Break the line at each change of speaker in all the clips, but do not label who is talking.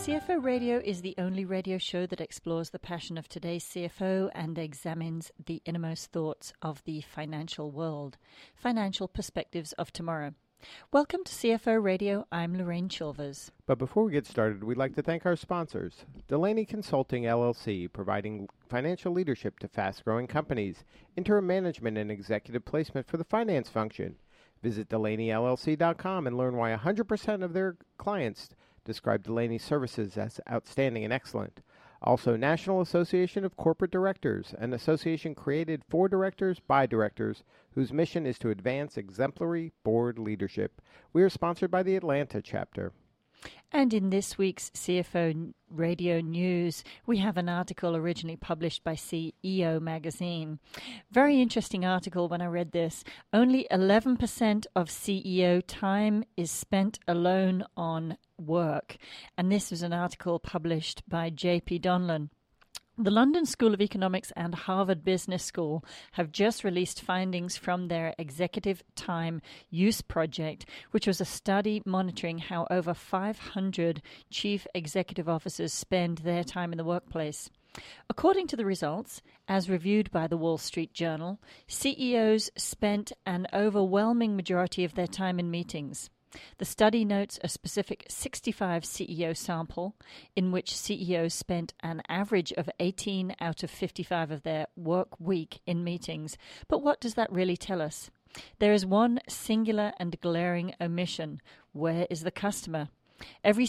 CFO Radio is the only radio show that explores the passion of today's CFO and examines the innermost thoughts of the financial world, financial perspectives of tomorrow. Welcome to CFO Radio. I'm Lorraine Chilvers.
But before we get started, we'd like to thank our sponsors. Delaney Consulting, LLC, providing financial leadership to fast-growing companies, interim management and executive placement for the finance function. Visit DelaneyLLC.com and learn why 100% of their clients describe Delaney's services as outstanding and excellent. Also, National Association of Corporate Directors, an association created for directors by directors whose mission is to advance exemplary board leadership. We are sponsored by the Atlanta chapter.
And in this week's CFO Radio News, we have an article originally published by CEO Magazine. Very interesting article when I read this. Only 11% of CEO time is spent alone on work. And this was an article published by J.P. Donlan. The London School of Economics and Harvard Business School have just released findings from their Executive Time Use Project, which was a study monitoring how over 500 chief executive officers spend their time in the workplace. According to the results, as reviewed by the Wall Street Journal, CEOs spent an overwhelming majority of their time in meetings. The study notes a specific 65 CEO sample in which CEOs spent an average of 18 out of 55 of their work week in meetings. But what does that really tell us? There is one singular and glaring omission. Where is the customer? Every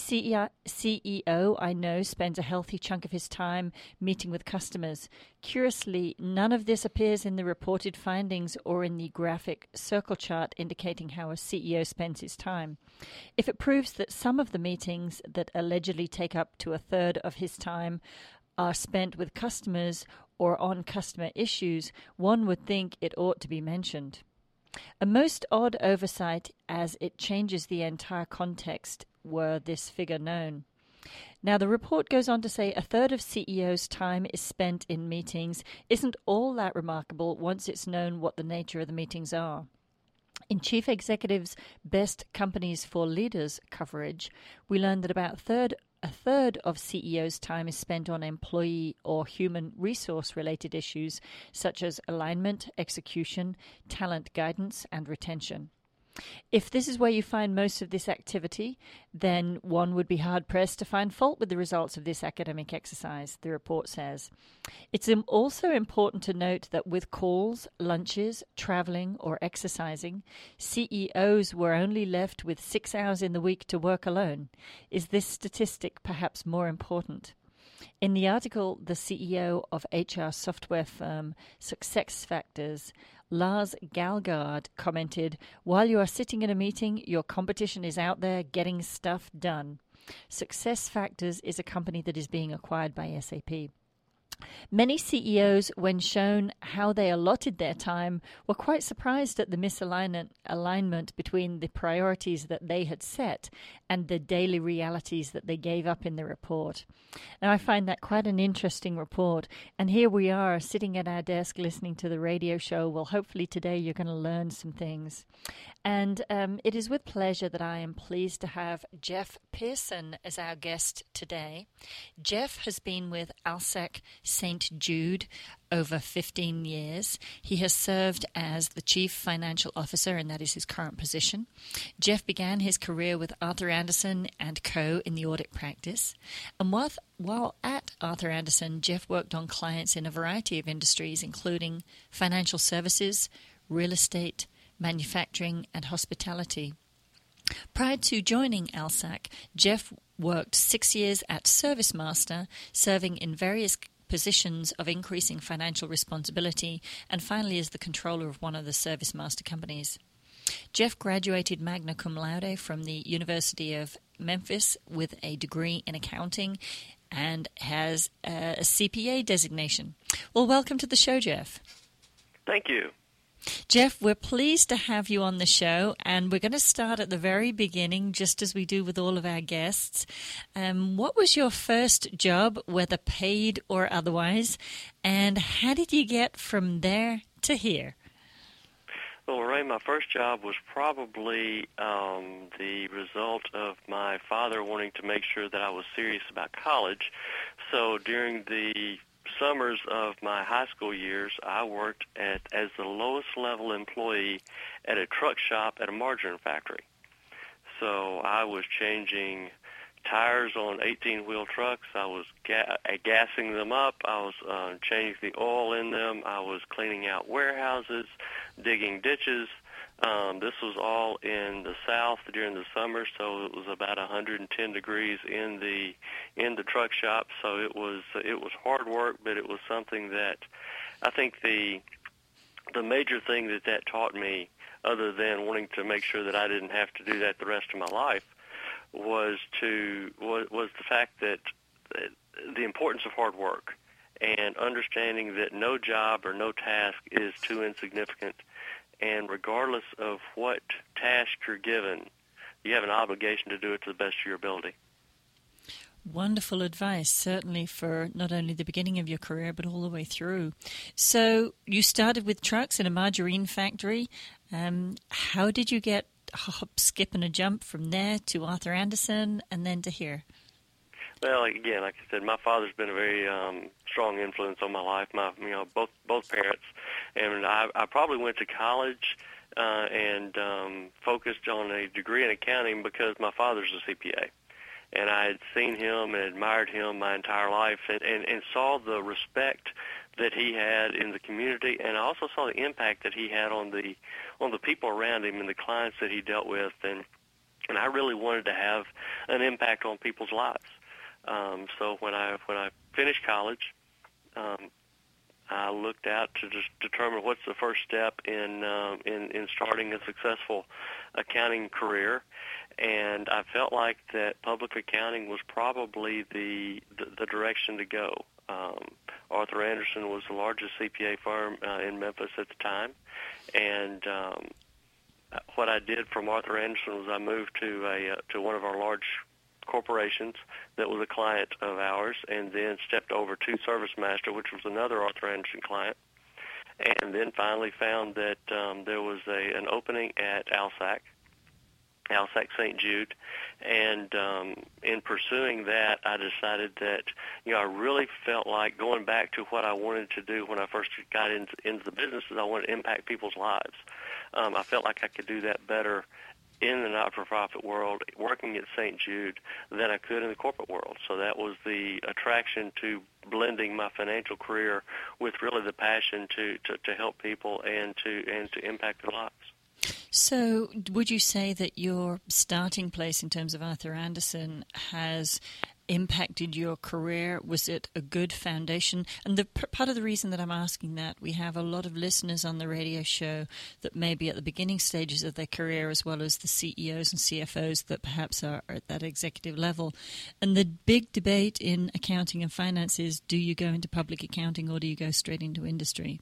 CEO I know spends a healthy chunk of his time meeting with customers. Curiously, none of this appears in the reported findings or in the graphic circle chart indicating how a CEO spends his time. If it proves that some of the meetings that allegedly take up to a third of his time are spent with customers or on customer issues, one would think it ought to be mentioned. A most odd oversight, as it changes the entire context were this figure known. Now, the report goes on to say a third of CEOs' time is spent in meetings isn't all that remarkable once it's known what the nature of the meetings are. In Chief Executive's Best Companies for Leaders coverage, we learned that about a third of CEOs' time is spent on employee or human resource-related issues such as alignment, execution, talent guidance, and retention. If this is where you find most of this activity, then one would be hard-pressed to find fault with the results of this academic exercise, the report says. It's also important to note that with calls, lunches, traveling, or exercising, CEOs were only left with 6 hours in the week to work alone. Is this statistic perhaps more important? In the article, the CEO of HR software firm SuccessFactors, Lars Galgaard, commented, "While you are sitting in a meeting, your competition is out there getting stuff done." SuccessFactors is a company that is being acquired by SAP. Many CEOs, when shown how they allotted their time, were quite surprised at the misalignment between the priorities that they had set and the daily realities that they gave up in the report. Now, I find that quite an interesting report, and here we are sitting at our desk listening to the radio show. Well, hopefully today you're going to learn some things. And it is with pleasure that I am pleased to have Jeff Pearson as our guest today. Jeff has been with ALSAC St. Jude over 15 years. He has served as the Chief Financial Officer, and that is his current position. Jeff began his career with Arthur Andersen & Co. in the audit practice. And while at Arthur Andersen, Jeff worked on clients in a variety of industries, including financial services, real estate, manufacturing, and hospitality. Prior to joining ALSAC, Jeff worked 6 years at ServiceMaster, serving in various positions of increasing financial responsibility, and finally as the controller of one of the ServiceMaster companies. Jeff graduated magna cum laude from the University of Memphis with a degree in accounting and has a CPA designation. Well, welcome to the show, Jeff.
Thank you.
Jeff, we're pleased to have you on the show, and we're going to start at the very beginning, just as we do with all of our guests. What was your first job, whether paid or otherwise, and how did you get from there to here?
Well, Lorraine, my first job was probably the result of my father wanting to make sure that I was serious about college. So during the summers of my high school years, I worked as the lowest level employee at a truck shop at a margarine factory. So I was changing tires on 18-wheel trucks. I was gassing them up. I was changing the oil in them. I was cleaning out warehouses, digging ditches. This was all in the South during the summer, so it was about 110 degrees in the truck shop. So it was hard work, but it was something that I think the major thing that taught me, other than wanting to make sure that I didn't have to do that the rest of my life, was the fact that the importance of hard work and understanding that no job or no task is too insignificant, and regardless of what task you're given, you have an obligation to do it to the best of your ability.
Wonderful advice, certainly for not only the beginning of your career, but all the way through. So you started with trucks in a margarine factory. How did you get a hop, skip, and a jump from there to Arthur Andersen and then to here?
Well, again, like I said, my father's been a very strong influence on my life. Both parents, and I probably went to college and focused on a degree in accounting because my father's a CPA. And I had seen him and admired him my entire life, and saw the respect that he had in the community, and I also saw the impact that he had on the people around him and the clients that he dealt with, and I really wanted to have an impact on people's lives. So when I finished college, I looked out to just determine what's the first step in starting a successful accounting career. And I felt like that public accounting was probably the direction to go. Arthur Andersen was the largest CPA firm in Memphis at the time, and what I did from Arthur Andersen was I moved to one of our large corporations that was a client of ours, and then stepped over to ServiceMaster, which was another Arthur Andersen client, and then finally found that there was an opening at Alsac St. Jude, and in pursuing that, I decided that I really felt like going back to what I wanted to do when I first got into the business is I wanted to impact people's lives. I felt like I could do that better in the not-for-profit world, working at St. Jude, than I could in the corporate world. So that was the attraction to blending my financial career with really the passion to help people and to impact their lives.
So would you say that your starting place in terms of Arthur Andersen has impacted your career? Was it a good foundation? And the part of the reason that I'm asking that, we have a lot of listeners on the radio show that may be at the beginning stages of their career, as well as the CEOs and CFOs that perhaps are at that executive level. And the big debate in accounting and finance is, do you go into public accounting or do you go straight into industry?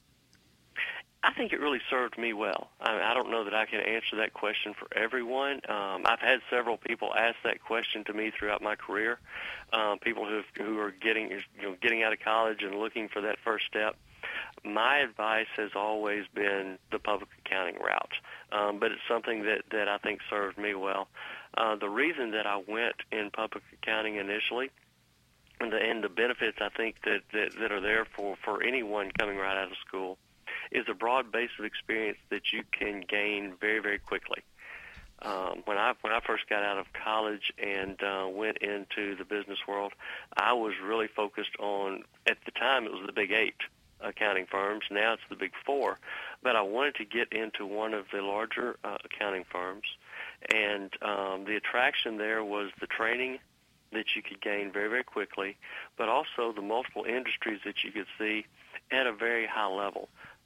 I think it really served me well. I don't know that I can answer that question for everyone. I've had several people ask that question to me throughout my career. People who are getting out of college and looking for that first step. My advice has always been the public accounting route, but it's something that I think served me well. The reason that I went in public accounting initially, and the benefits I think that are there for anyone coming right out of school, is a broad base of experience that you can gain very, very quickly. When I first got out of college and went into the business world, I was really focused on, at the time it was the Big 8 accounting firms. Now it's the Big 4. But I wanted to get into one of the larger accounting firms, and the attraction there was the training that you could gain very, very quickly, but also the multiple industries that you could see at a very high level.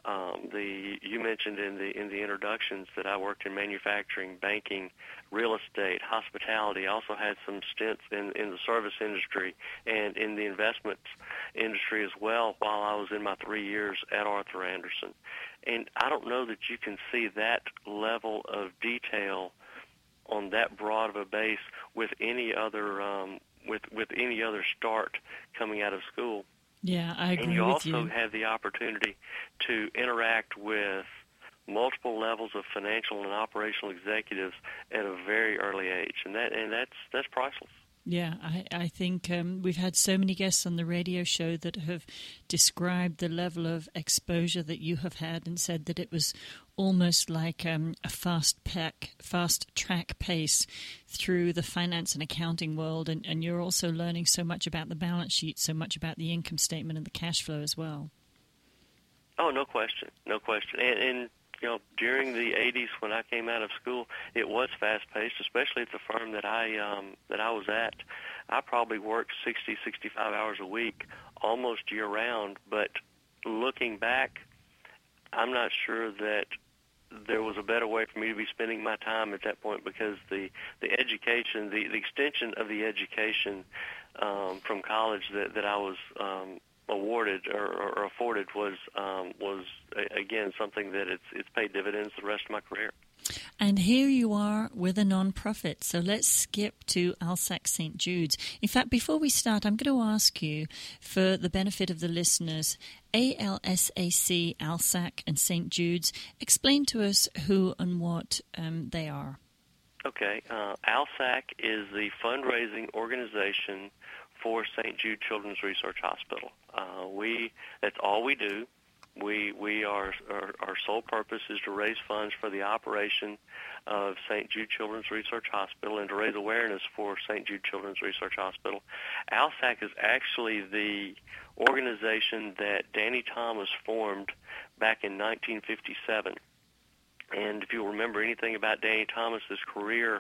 You mentioned in the introductions that I worked in manufacturing, banking, real estate, hospitality. I also had some stints in the service industry and in the investments industry as well while I was in my 3 years at Arthur Andersen. And I don't know that you can see that level of detail on that broad of a base with any other with any other start coming out of school.
Yeah, I agree with you.
And you also have the opportunity to interact with multiple levels of financial and operational executives at a very early age, and that's priceless.
Yeah, I think we've had so many guests on the radio show that have described the level of exposure that you have had and said that it was almost like a fast track pace through the finance and accounting world, and you're also learning so much about the balance sheet, so much about the income statement and the cash flow as well.
Oh, no question. And during the 80s when I came out of school, it was fast-paced, especially at the firm that I was at. I probably worked 60, 65 hours a week, almost year-round. But looking back, I'm not sure that there was a better way for me to be spending my time at that point, because the education, the extension of the education from college that I was awarded or afforded was again something that it's paid dividends the rest of my career.
And here you are with a nonprofit. So let's skip to ALSAC St. Jude's. In fact, before we start, I'm going to ask you, for the benefit of the listeners, ALSAC, ALSAC, and St. Jude's, explain to us who and what they are.
Okay. ALSAC is the fundraising organization for St. Jude Children's Research Hospital. That's all we do. Our sole purpose is to raise funds for the operation of St. Jude Children's Research Hospital and to raise awareness for St. Jude Children's Research Hospital. ALSAC is actually the organization that Danny Thomas formed back in 1957. And if you remember anything about Danny Thomas's career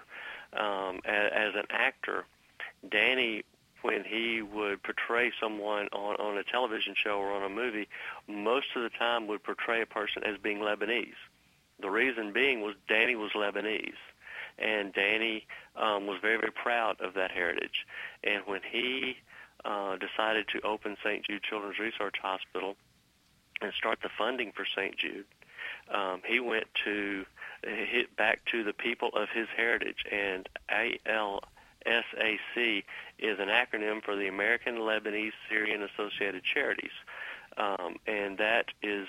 as an actor, Danny, when he would portray someone on a television show or on a movie, most of the time would portray a person as being Lebanese. The reason being was Danny was Lebanese, and Danny was very, very proud of that heritage. And when he decided to open St. Jude Children's Research Hospital and start the funding for St. Jude, he went to hit back to the people of his heritage, and ALSAC is an acronym for the American Lebanese Syrian Associated Charities, and that is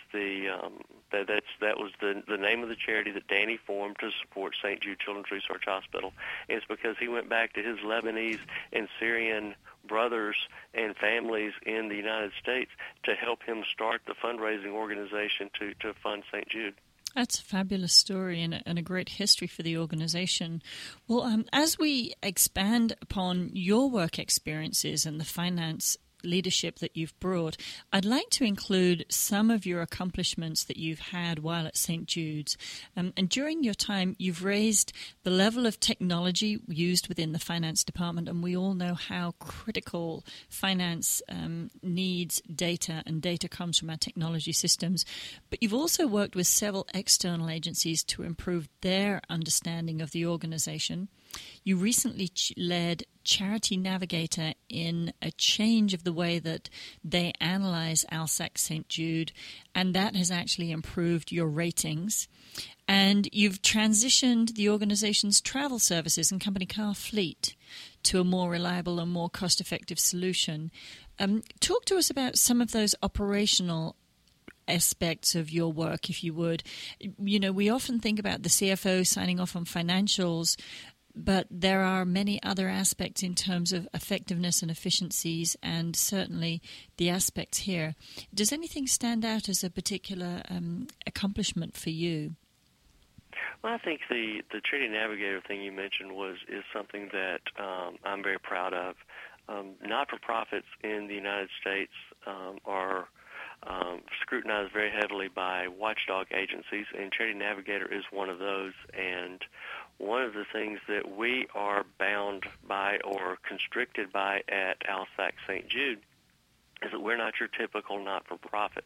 that was the name of the charity that Danny formed to support St. Jude Children's Research Hospital. And it's because he went back to his Lebanese and Syrian brothers and families in the United States to help him start the fundraising organization to fund St. Jude.
That's a fabulous story and a great history for the organization. Well, as we expand upon your work experiences and the finance leadership that you've brought, I'd like to include some of your accomplishments that you've had while at St. Jude's. And during your time, you've raised the level of technology used within the finance department, and we all know how critical finance needs data, and data comes from our technology systems. But you've also worked with several external agencies to improve their understanding of the organization. You recently led Charity Navigator in a change of the way that they analyze ALSAC St. Jude, and that has actually improved your ratings. And you've transitioned the organization's travel services and company car fleet to a more reliable and more cost-effective solution. Talk to us about some of those operational aspects of your work, if you would. You know, we often think about the CFO signing off on financials, but there are many other aspects in terms of effectiveness and efficiencies, and certainly the aspects here. Does anything stand out as a particular accomplishment for you?
Well, I think the Charity Navigator thing you mentioned is something that I'm very proud of. Not-for-profits in the United States are scrutinized very heavily by watchdog agencies, and Charity Navigator is one of those. And one of the things that we are bound by or constricted by at ALSAC St. Jude is that we're not your typical not-for-profit.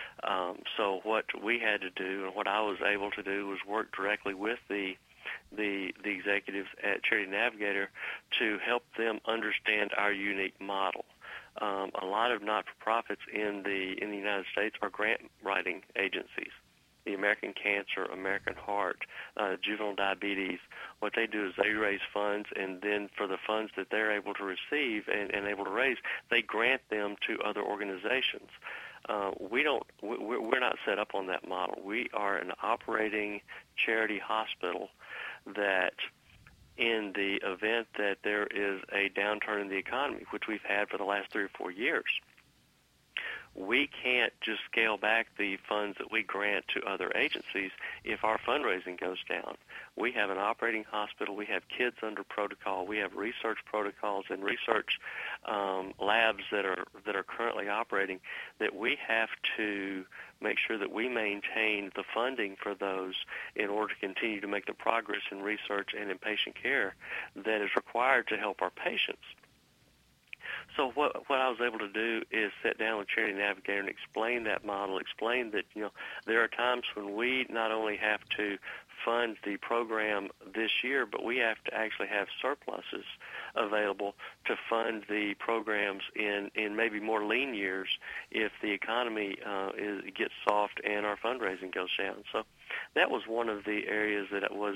So what we had to do, and what I was able to do, was work directly with the executives at Charity Navigator to help them understand our unique model. A lot of not-for-profits in the United States are grant-writing agencies. The American Cancer, American Heart, Juvenile Diabetes, what they do is they raise funds, and then for the funds that they're able to receive and able to raise, they grant them to other organizations. we're not set up on that model. We are an operating charity hospital that, in the event that there is a downturn in the economy, which we've had for the last 3 or 4 years, we can't just scale back the funds that we grant to other agencies if our fundraising goes down. We have an operating hospital. We have kids under protocol. We have research protocols and research labs that are currently operating, that we have to make sure that we maintain the funding for those in order to continue to make the progress in research and in patient care that is required to help our patients. So what I was able to do is sit down with Charity Navigator and explain that model, explain that, there are times when we not only have to fund the program this year, but we have to actually have surpluses available to fund the programs in maybe more lean years if the economy gets soft and our fundraising goes down. So that was one of the areas that was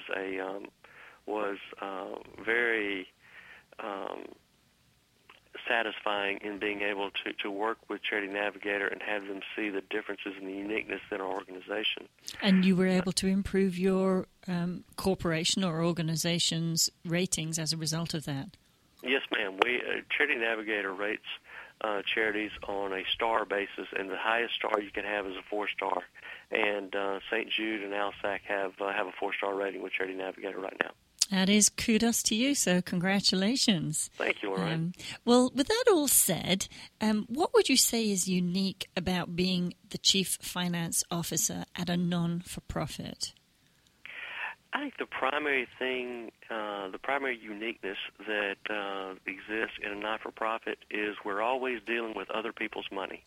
very satisfying in being able to work with Charity Navigator and have them see the differences and the uniqueness in our organization.
And you were able to improve your corporation or organization's ratings as a result of that?
Yes, ma'am. Charity Navigator rates charities on a star basis, and the highest star you can have is a 4-star. And St. Jude and ALSAC have a 4-star rating with Charity Navigator right now.
That is kudos to you, so congratulations.
Thank you, Lorraine.
Well, with that all said, what would you say is unique about being the Chief Finance Officer at a non-for-profit?
I think the primary thing, the primary uniqueness that exists in a not-for-profit is we're always dealing with other people's money.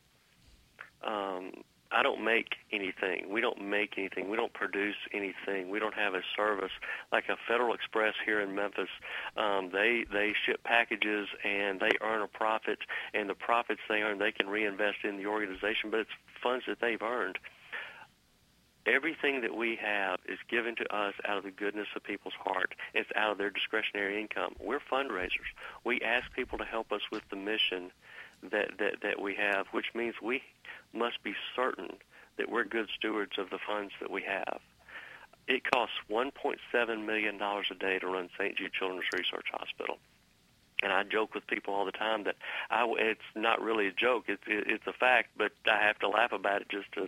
I don't make anything. We don't make anything. We don't produce anything. We don't have a service like a Federal Express here in Memphis. They ship packages and they earn a profit, and the profits they earn they can reinvest in the organization, but it's funds that they've earned. Everything that we have is given to us out of the goodness of people's heart. It's out of their discretionary income. We're fundraisers. We ask people to help us with the mission that we have, which means we must be certain that we're good stewards of the funds that we have. It costs $1.7 million a day to run St. Jude Children's Research Hospital. And I joke with people all the time that it's not really a joke. It's a fact, but I have to laugh about it just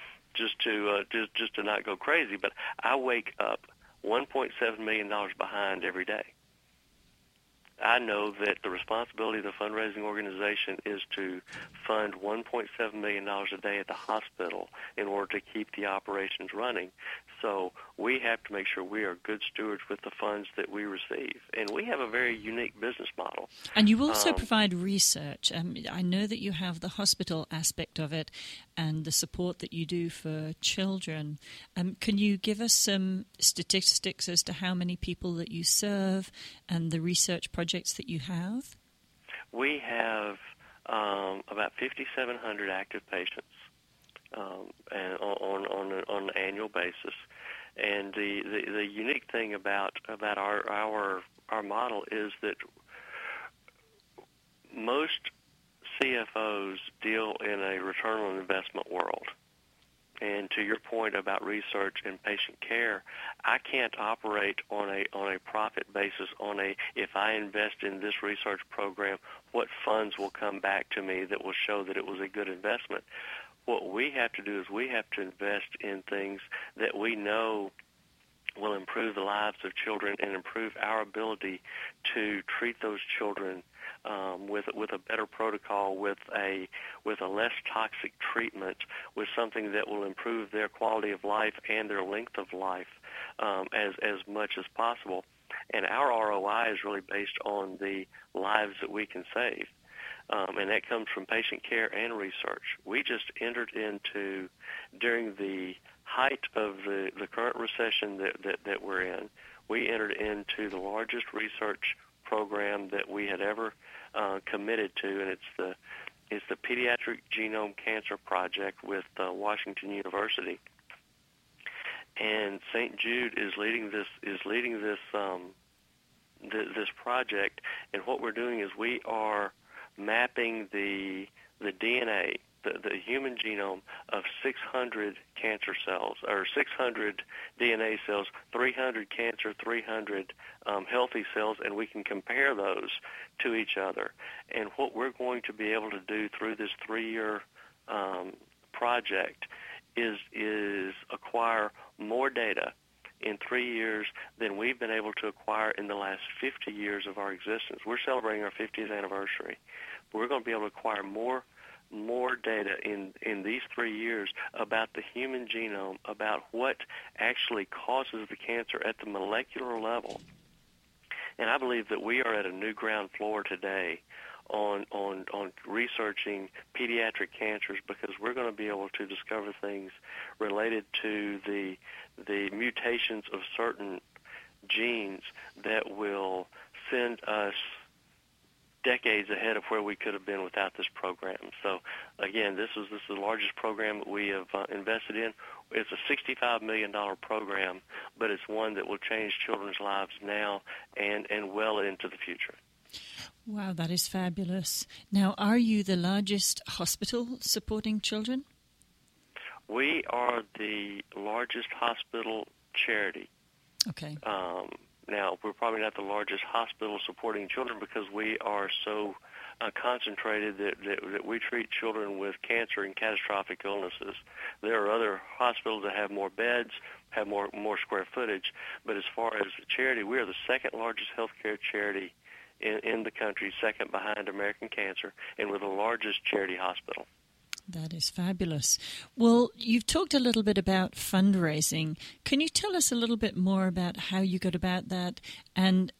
to not go crazy. But I wake up $1.7 million behind every day. I know that the responsibility of the fundraising organization is to fund $1.7 million a day at the hospital in order to keep the operations running. So we have to make sure we are good stewards with the funds that we receive. And we have a very unique business model.
And you also provide research. I know that you have the hospital aspect of it and the support that you do for children. Can you give us some statistics as to how many people that you serve and the research projects that you have?
We have about 5,700 active patients and on an annual basis. And the unique thing about our model is that most CFOs deal in a return on investment world. And to your point about research and patient care, I can't operate on a profit basis if I invest in this research program, what funds will come back to me that will show that it was a good investment. What we have to do is we have to invest in things that we know will improve the lives of children and improve our ability to treat those children with a better protocol, with a less toxic treatment, with something that will improve their quality of life and their length of life as much as possible. And our ROI is really based on the lives that we can save. And that comes from patient care and research. We just entered into, during the height of the current recession that we're in, we entered into the largest research program that we had ever committed to, and it's the Pediatric Genome Cancer Project with Washington University. And St. Jude is leading this project, and what we're doing is we are mapping the DNA the human genome of 600 cancer cells, or 600 DNA cells, 300 cancer, 300 healthy cells, and we can compare those to each other. And what we're going to be able to do through this 3-year project is acquire more data in 3 years than we've been able to acquire in the last 50 years of our existence. We're celebrating our 50th anniversary. We're going to be able to acquire more data in these 3 years about the human genome, about what actually causes the cancer at the molecular level. And I believe that we are at a new ground floor today on researching pediatric cancers, because we're going to be able to discover things related to the mutations of certain genes that will send us decades ahead of where we could have been without this program. So, again, this is the largest program that we have invested in. It's a $65 million program, but it's one that will change children's lives now and well into the future.
Wow, that is fabulous. Now, are you the largest hospital supporting children?
We are the largest hospital charity.
Okay.
Now, we're probably not the largest hospital supporting children because we are so concentrated that we treat children with cancer and catastrophic illnesses. There are other hospitals that have more beds, have more square footage, but as far as charity, we are the second largest healthcare charity in the country, second behind American Cancer, and we're the largest charity hospital.
That is fabulous. Well, you've talked a little bit about fundraising. Can you tell us a little bit more about how you go about that, and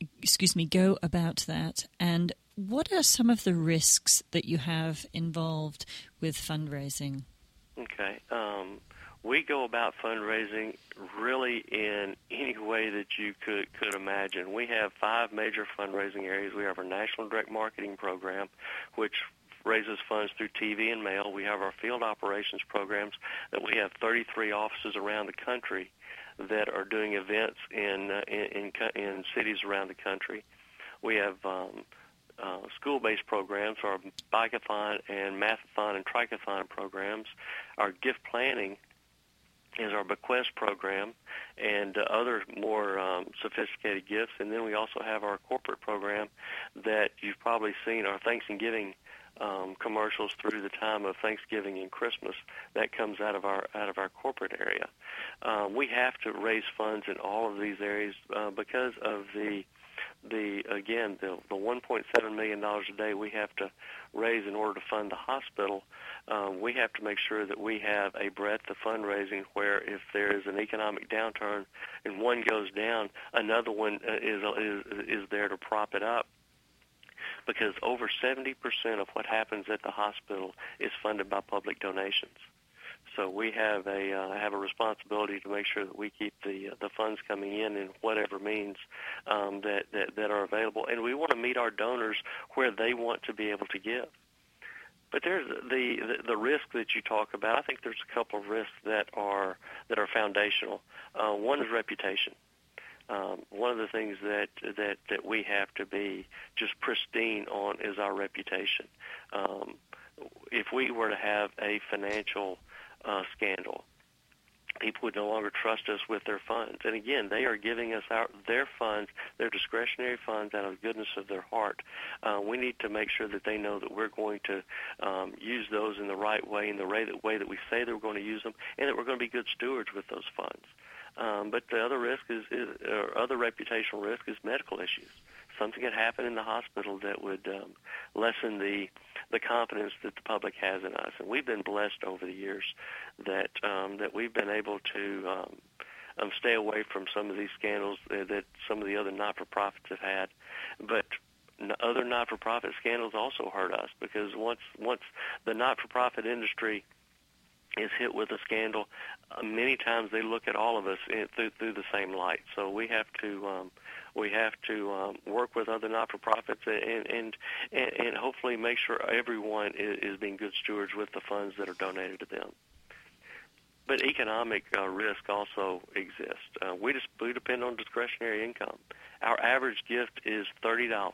what are some of the risks that you have involved with fundraising?
Okay. We go about fundraising really in any way that you could imagine. We have 5 major fundraising areas. We have our National Direct Marketing Program, which raises funds through TV and mail. We have our field operations programs that we have 33 offices around the country that are doing events in cities around the country. We have school-based programs, our bike-a-thon and math-a-thon and trike-a-thon programs. Our gift planning is our bequest program and other more sophisticated gifts. And then we also have our corporate program that you've probably seen, our Thanksgiving commercials through the time of Thanksgiving and Christmas. That comes out of our corporate area. We have to raise funds in all of these areas because of the $1.7 million a day we have to raise in order to fund the hospital. We have to make sure that we have a breadth of fundraising where if there is an economic downturn and one goes down, another one is there to prop it up. Because over 70% of what happens at the hospital is funded by public donations. So we have a responsibility to make sure that we keep the funds coming in whatever means that are available, and we want to meet our donors where they want to be able to give. But there's the risk that you talk about. I think there's a couple of risks that are foundational. One is reputation. One of the things that we have to be just pristine on is our reputation. If we were to have a financial scandal, people would no longer trust us with their funds. And again, they are giving us their funds, their discretionary funds, out of the goodness of their heart. We need to make sure that they know that we're going to use those in the right way, in the way that we say that we're going to use them, and that we're going to be good stewards with those funds. But the other risk other reputational risk is medical issues. Something could happen in the hospital that would lessen the confidence that the public has in us. And we've been blessed over the years that we've been able to stay away from some of these scandals that some of the other not-for-profits have had. But other not-for-profit scandals also hurt us, because once the not-for-profit industry is hit with a scandal, many times they look at all of us through the same light. So we have to work with other not-for-profits and hopefully make sure everyone is being good stewards with the funds that are donated to them. But economic risk also exists. We depend on discretionary income. Our average gift is $30.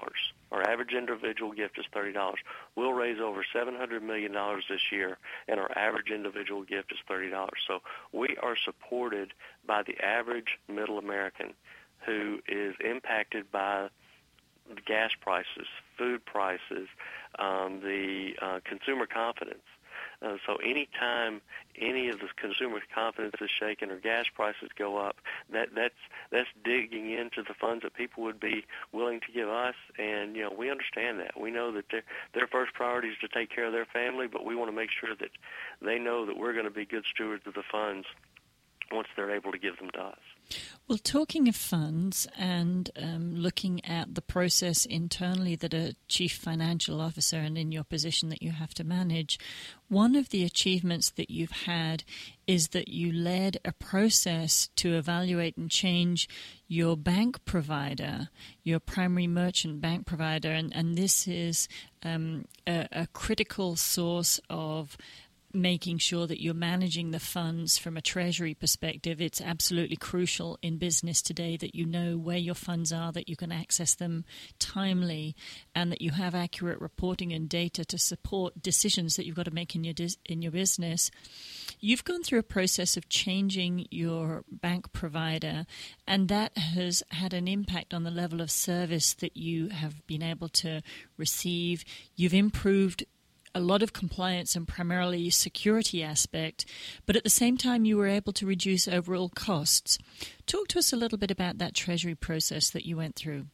Our average individual gift is $30. We'll raise over $700 million this year, and our average individual gift is $30. So we are supported by the average middle American who is impacted by gas prices, food prices, the consumer confidence. So anytime any of the consumer confidence is shaken or gas prices go up, that's digging into the funds that people would be willing to give us, and we understand that. We know that their first priority is to take care of their family, but we want to make sure that they know that we're going to be good stewards of the funds once they're able to give them to us.
Well, talking of funds and looking at the process internally that a chief financial officer and in your position that you have to manage, one of the achievements that you've had is that you led a process to evaluate and change your bank provider, your primary merchant bank provider, and this is a critical source of making sure that you're managing the funds from a treasury perspective. It's absolutely crucial in business today that you know where your funds are, that you can access them timely, and that you have accurate reporting and data to support decisions that you've got to make in your business. You've gone through a process of changing your bank provider, and that has had an impact on the level of service that you have been able to receive. You've improved a lot of compliance and primarily security aspect, but at the same time you were able to reduce overall costs. Talk to us a little bit about that treasury process that you went through.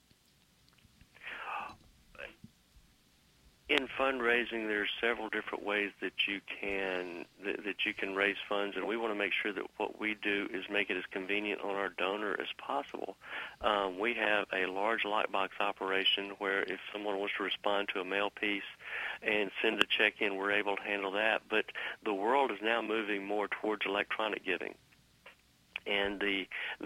In fundraising, there's several different ways that you can raise funds, and we want to make sure that what we do is make it as convenient on our donor as possible. We have a large lightbox operation where if someone wants to respond to a mail piece and send a check in, we're able to handle that. But the world is now moving more towards electronic giving. And the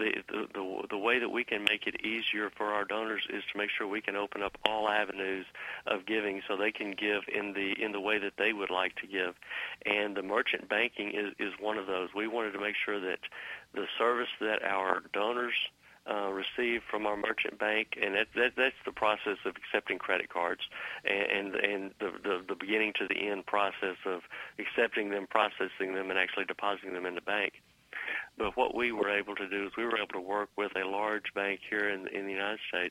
way that we can make it easier for our donors is to make sure we can open up all avenues of giving so they can give in the way that they would like to give. And the merchant banking is one of those. We wanted to make sure that the service that our donors receive from our merchant bank, and that's the process of accepting credit cards and the beginning to the end process of accepting them, processing them, and actually depositing them in the bank. But what we were able to do is we were able to work with a large bank here in the United States,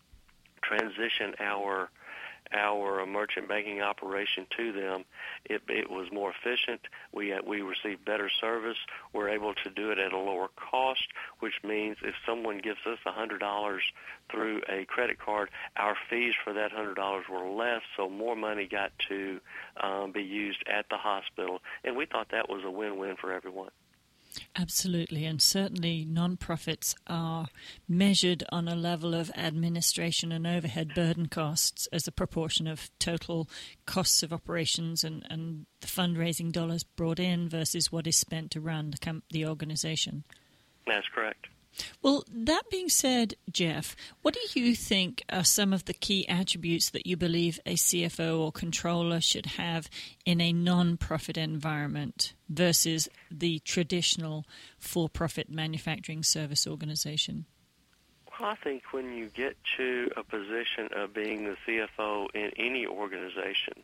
transition our merchant banking operation to them. It was more efficient. We received better service. We're able to do it at a lower cost, which means if someone gives us $100 through a credit card, our fees for that $100 were less, so more money got to be used at the hospital. And we thought that was a win-win for everyone.
Absolutely, and certainly nonprofits are measured on a level of administration and overhead burden costs as a proportion of total costs of operations and the fundraising dollars brought in versus what is spent to run the organization.
That's correct.
Well, that being said, Jeff, what do you think are some of the key attributes that you believe a CFO or controller should have in a non-profit environment versus the traditional for-profit manufacturing service organization?
Well, I think when you get to a position of being the CFO in any organization,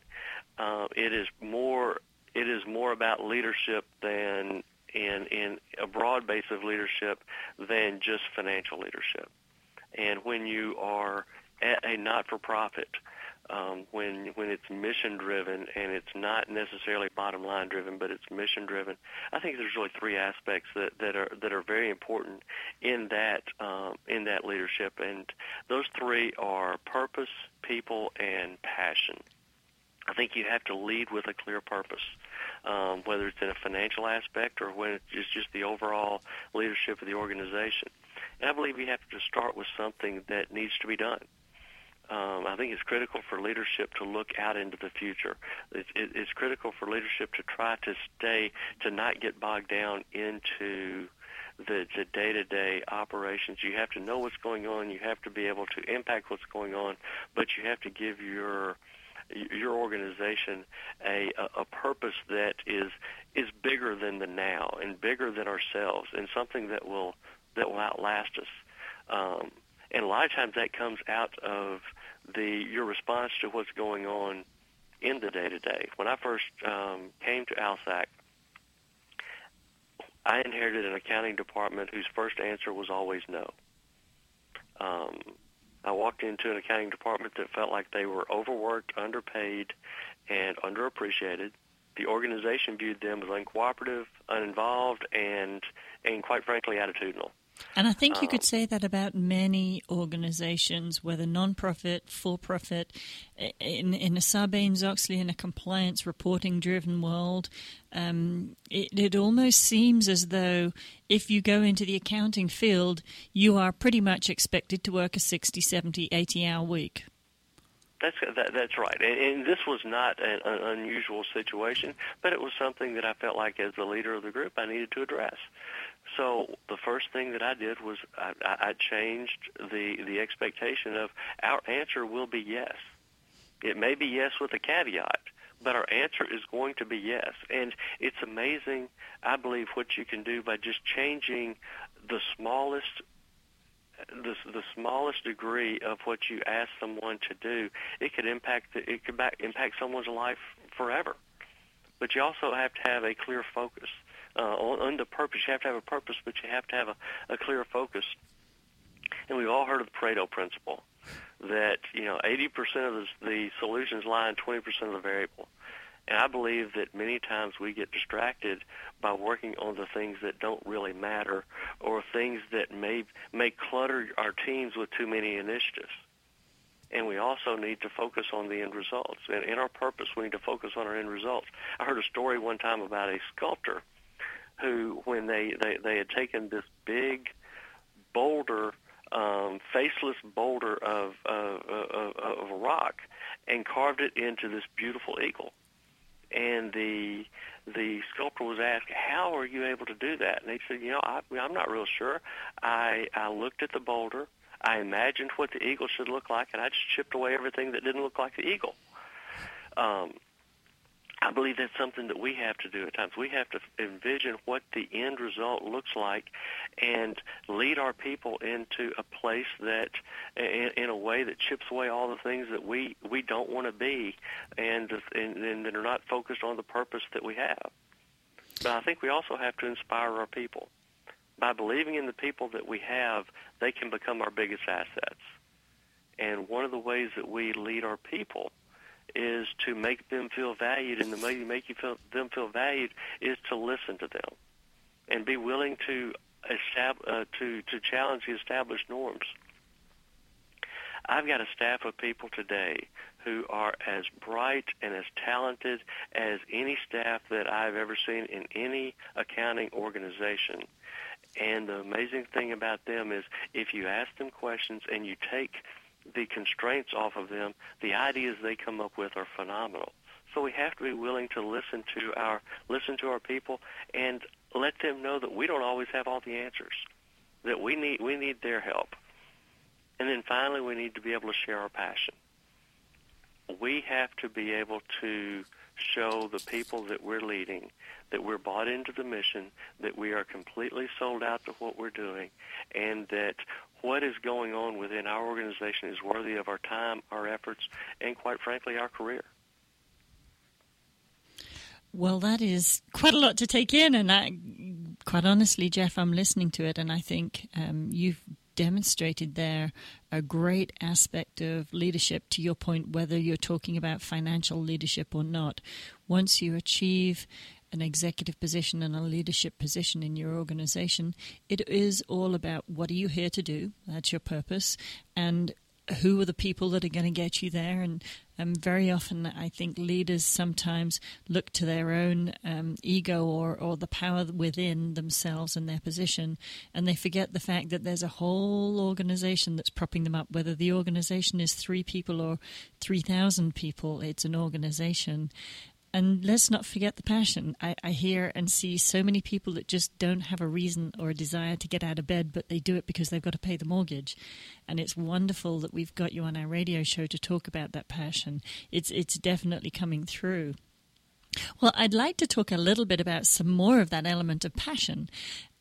it is more about leadership than in a broad base of leadership than just financial leadership. And when you are at a not-for-profit, when it's mission-driven and it's not necessarily bottom-line driven, but it's mission-driven, I think there's really three aspects that are very important in that leadership, and those three are purpose, people, and passion. I think you have to lead with a clear purpose. Whether it's in a financial aspect or when it's just the overall leadership of the organization. And I believe you have to start with something that needs to be done. I think it's critical for leadership to look out into the future. It's critical for leadership to try to not get bogged down into the day-to-day operations. You have to know what's going on. You have to be able to impact what's going on, but you have to give your organization a purpose that is bigger than the now and bigger than ourselves, and something that will outlast us. And a lot of times that comes out of your response to what's going on in the day-to-day. When I first came to ALSAC, I inherited an accounting department whose first answer was always no. I walked into an accounting department that felt like they were overworked, underpaid, and underappreciated. The organization viewed them as uncooperative, uninvolved, and quite frankly, attitudinal.
And I think you could say that about many organizations, whether non-profit, for-profit, in a Sarbanes-Oxley, in a compliance reporting-driven world. It almost seems as though if you go into the accounting field, you are pretty much expected to work a 60, 70, 80-hour week.
That's right. And this was not an unusual situation, but it was something that I felt like as the leader of the group I needed to address. So the first thing that I did was I changed the expectation of our answer will be yes. It may be yes with a caveat, but our answer is going to be yes. And it's amazing, I believe, what you can do by just changing the smallest degree of what you ask someone to do. It could impact someone's life forever. But you also have to have a clear focus on the purpose. You have to have a purpose, but you have to have a clear focus. And we've all heard of the Pareto principle, that 80% of the solutions lie in 20% of the variable. And I believe that many times we get distracted by working on the things that don't really matter, or things that may clutter our teams with too many initiatives. And we also need to focus on the end results. And in our purpose, we need to focus on our end results. I heard a story one time about a sculptor who, when they had taken this big boulder, faceless boulder of a rock, and carved it into this beautiful eagle. And the sculptor was asked, "How are you able to do that?" And he said, I'm not real sure. I looked at the boulder, I imagined what the eagle should look like, and I just chipped away everything that didn't look like the eagle. I believe that's something that we have to do at times. We have to envision what the end result looks like and lead our people into a place that, in a way that chips away all the things that we don't want to be and that are not focused on the purpose that we have. But I think we also have to inspire our people. By believing in the people that we have, they can become our biggest assets. And one of the ways that we lead our people is to make them feel valued, and the way you make them feel valued is to listen to them and be willing to challenge the established norms. I've got a staff of people today who are as bright and as talented as any staff that I've ever seen in any accounting organization. And the amazing thing about them is if you ask them questions and you take the constraints off of them, the ideas they come up with are phenomenal. So we have to be willing to listen to our people and let them know that we don't always have all the answers, that we need their help. And then finally, we need to be able to share our passion. We have to be able to show the people that we're leading that we're bought into the mission, that we are completely sold out to what we're doing, and that what is going on within our organization is worthy of our time, our efforts, and quite frankly, our career.
Well, that is quite a lot to take in, and quite honestly, Jeff, I'm listening to it, and I think you've demonstrated there a great aspect of leadership, to your point, whether you're talking about financial leadership or not. Once you achieve an executive position and a leadership position in your organization, it is all about what are you here to do? That's your purpose. And who are the people that are going to get you there? And very often I think leaders sometimes look to their own ego or the power within themselves and their position, and they forget the fact that there's a whole organization that's propping them up. Whether the organization is 3 people or 3,000 people, it's an organization. And let's not forget the passion. I hear and see so many people that just don't have a reason or a desire to get out of bed, but they do it because they've got to pay the mortgage. And it's wonderful that we've got you on our radio show to talk about that passion. It's definitely coming through. Well, I'd like to talk a little bit about some more of that element of passion.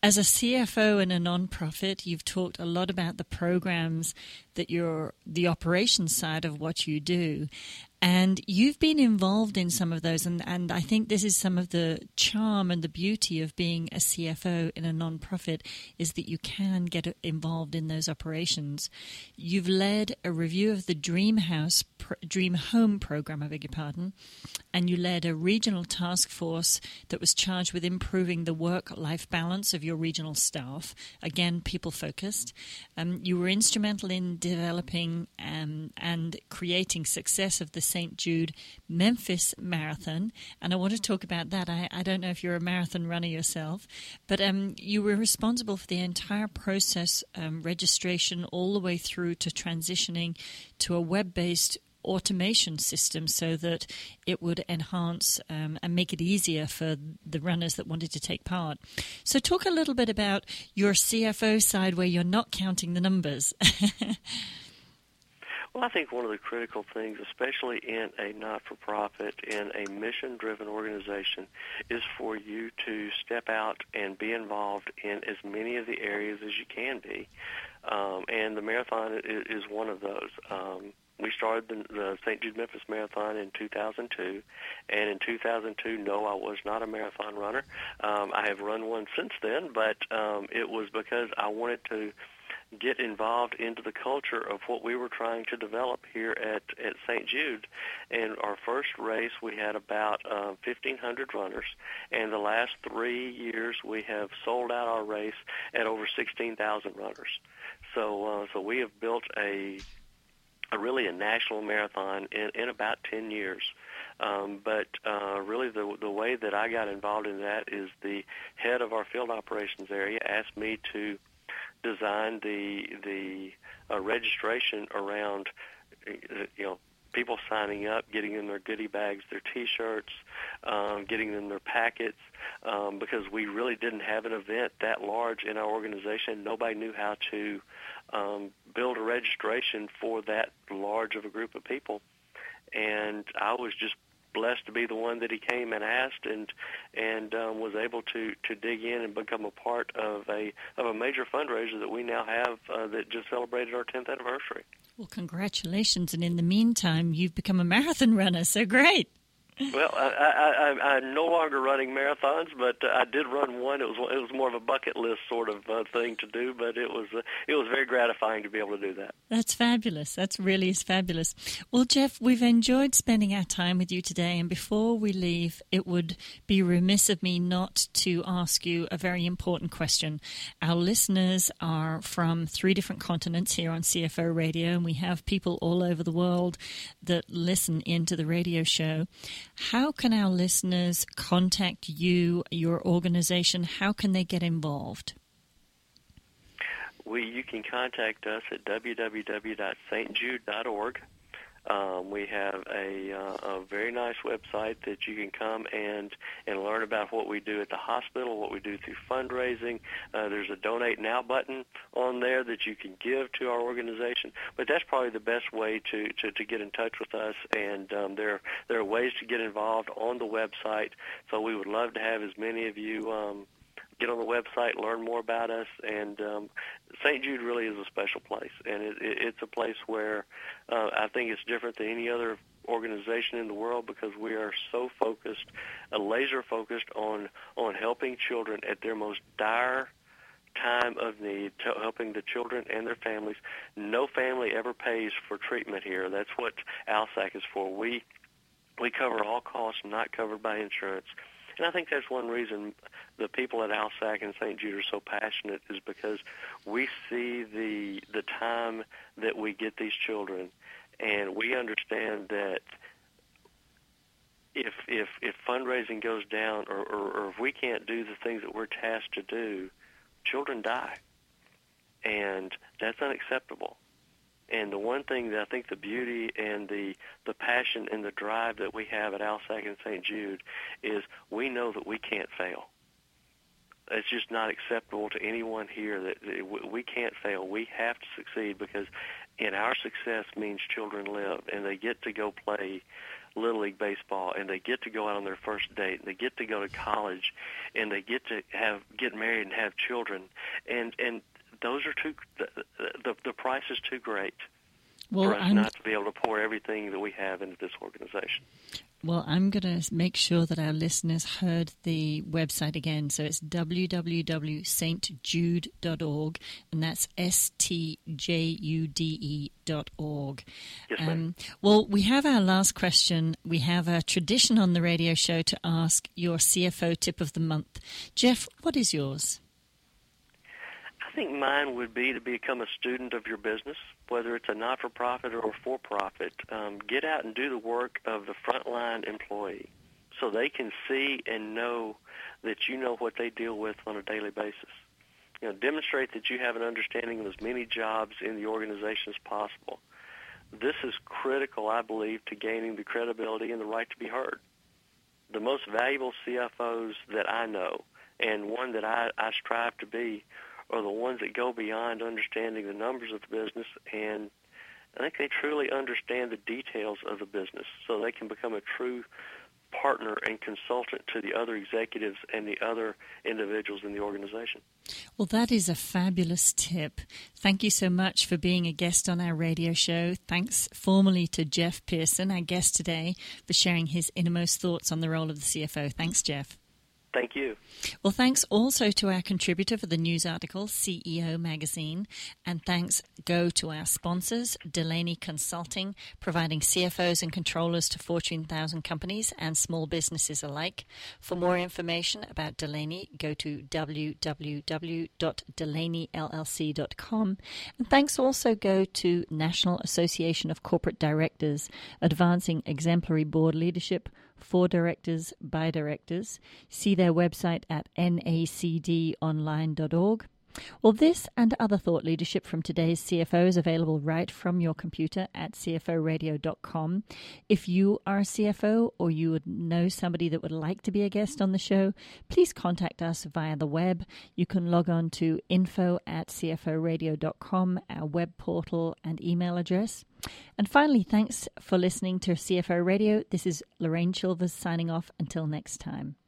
As a CFO in a nonprofit, you've talked a lot about the programs that you're the operations side of what you do. And you've been involved in some of those, and I think this is some of the charm and the beauty of being a CFO in a nonprofit is that you can get involved in those operations. You've led a review of the Dream Home program, I beg your pardon, and you led a regional task force that was charged with improving the work-life balance of your regional staff, again, people-focused. You were instrumental in developing and creating success of the St. Jude Memphis Marathon, and I want to talk about that. I don't know if you're a marathon runner yourself, but you were responsible for the entire process, registration all the way through to transitioning to a web-based automation system so that it would enhance and make it easier for the runners that wanted to take part. So talk a little bit about your CFO side where you're not counting the numbers.
Well, I think one of the critical things, especially in a not-for-profit, in a mission-driven organization, is for you to step out and be involved in as many of the areas as you can be. And the marathon is one of those. We started the St. Jude Memphis Marathon in 2002, and in 2002, no, I was not a marathon runner. I have run one since then, but it was because I wanted to get involved into the culture of what we were trying to develop here at St. Jude. And our first race, we had about 1,500 runners, and the last 3 years we have sold out our race at over 16,000 runners. So we have built a national marathon in about 10 years. But really the way that I got involved in that is the head of our field operations area asked me to design the registration around people signing up, getting them their goodie bags, their T-shirts, getting them their packets, because we really didn't have an event that large in our organization. Nobody knew how to build a registration for that large of a group of people, and I was just blessed to be the one that he came and asked, and was able to dig in and become a part of a major fundraiser that we now have that just celebrated our 10th anniversary.
Well, congratulations! And in the meantime, you've become a marathon runner. So great.
Well, I'm no longer running marathons, but I did run one. It was more of a bucket list sort of thing to do, but it was very gratifying to be able to do that.
That's fabulous. That's really fabulous. Well, Jeff, we've enjoyed spending our time with you today, and before we leave, it would be remiss of me not to ask you a very important question. Our listeners are from 3 different continents here on CFO Radio, and we have people all over the world that listen into the radio show. How can our listeners contact you, your organization? How can they get involved?
You can contact us at www.stjude.org. We have a very nice website that you can come and learn about what we do at the hospital, what we do through fundraising. There's a Donate Now button on there that you can give to our organization. But that's probably the best way to get in touch with us, and there are ways to get involved on the website. So we would love to have as many of you get on the website, learn more about us, and St. Jude really is a special place, and it's a place where I think it's different than any other organization in the world because we are so focused, laser focused on helping children at their most dire time of need, helping the children and their families. No family ever pays for treatment here. That's what ALSAC is for. We cover all costs not covered by insurance. And I think that's one reason the people at ALSAC and St. Jude are so passionate is because we see the time that we get these children, and we understand that if fundraising goes down or if we can't do the things that we're tasked to do, children die, and that's unacceptable. And the one thing that I think the beauty and the passion and the drive that we have at ALSAC and St. Jude is we know that we can't fail. It's just not acceptable to anyone here that we can't fail. We have to succeed because in our success means children live, and they get to go play Little League baseball, and they get to go out on their first date, and they get to go to college, and they get to get married and have children, and those are the price is too great for us not to be able to pour everything that we have into this organization.
Well, I'm going to make sure that our listeners heard the website again. So it's www.stjude.org, and that's stjude.org.
Yes, ma'am.
Well, we have our last question. We have a tradition on the radio show to ask your CFO tip of the month. Jeff, what is yours?
I think mine would be to become a student of your business, whether it's a not-for-profit or a for-profit. Get out and do the work of the frontline employee so they can see and know that you know what they deal with on a daily basis. Demonstrate that you have an understanding of as many jobs in the organization as possible. This is critical, I believe, to gaining the credibility and the right to be heard. The most valuable CFOs that I know, and one that I strive to be, are the ones that go beyond understanding the numbers of the business, and I think they truly understand the details of the business so they can become a true partner and consultant to the other executives and the other individuals in the organization.
Well, that is a fabulous tip. Thank you so much for being a guest on our radio show. Thanks formally to Jeff Pearson, our guest today, for sharing his innermost thoughts on the role of the CFO. Thanks, Jeff.
Thank you.
Well, thanks also to our contributor for the news article, CEO Magazine, and thanks go to our sponsors, Delaney Consulting, providing CFOs and controllers to Fortune 1000 companies and small businesses alike. For more information about Delaney, go to www.delaneyllc.com. And thanks also go to National Association of Corporate Directors, advancing exemplary board leadership for directors by directors. See their website at nacdonline.org. Well, this and other thought leadership from today's CFO is available right from your computer at cforadio.com. If you are a CFO or you would know somebody that would like to be a guest on the show, please contact us via the web. You can log on to info@cforadio.com, our web portal and email address. And finally, thanks for listening to CFO Radio. This is Lorraine Chilvers signing off. Until next time.